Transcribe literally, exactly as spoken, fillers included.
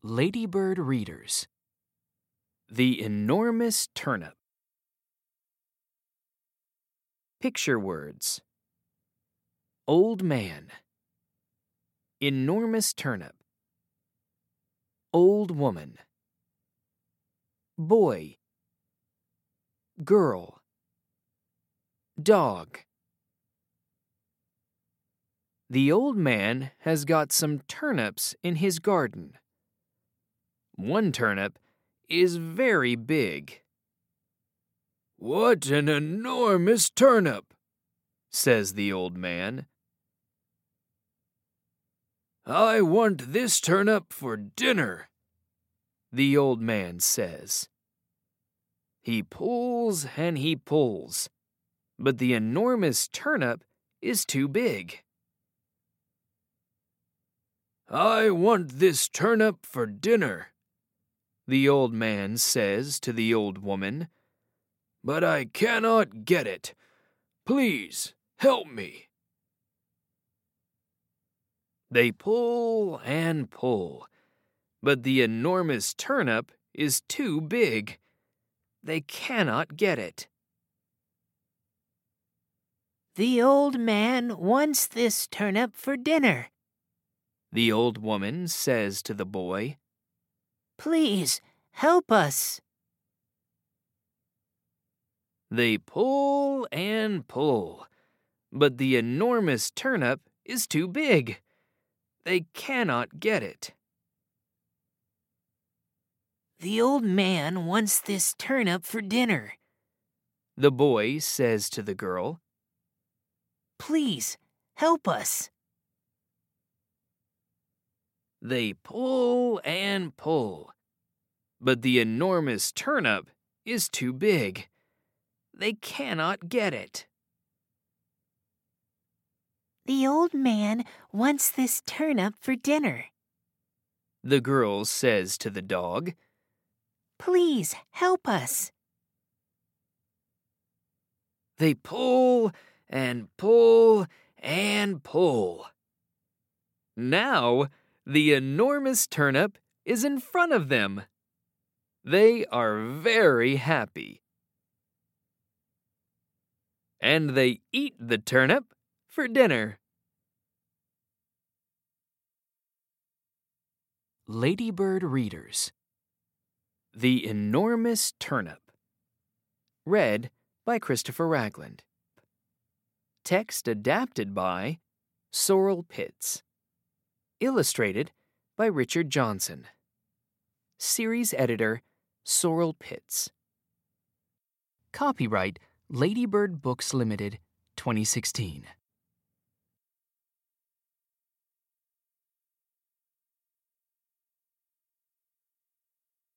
Ladybird Readers. The Enormous Turnip. Picture words. Old man. Enormous turnip. Old woman. Boy. Girl. Dog. The old man has got some turnips in his garden. One turnip is very big. "What an enormous turnip," says the old man. "I want this turnip for dinner," the old man says. He pulls and he pulls, but the enormous turnip is too big. "I want this turnip for dinner," the old man says to the old woman, "but I cannot get it. Please help me." They pull and pull, but the enormous turnip is too big. They cannot get it. "The old man wants this turnip for dinner," the old woman says to the boy. "Please help us." They pull and pull, but the enormous turnip is too big. They cannot get it. "The old man wants this turnip for dinner," the boy says to the girl. "Please help us." They pull and pull, but the enormous turnip is too big. They cannot get it. "The old man wants this turnip for dinner," the girl says to the dog. "Please help us." They pull and pull and pull. Now, the enormous turnip is in front of them. They are very happy. And they eat the turnip for dinner. Ladybird Readers. The Enormous Turnip. Read by Christopher Ragland. Text adapted by Sorrel Pitts. Illustrated by Richard Johnson. Series editor, Sorrel Pitts. Copyright Ladybird Books Limited, twenty sixteen.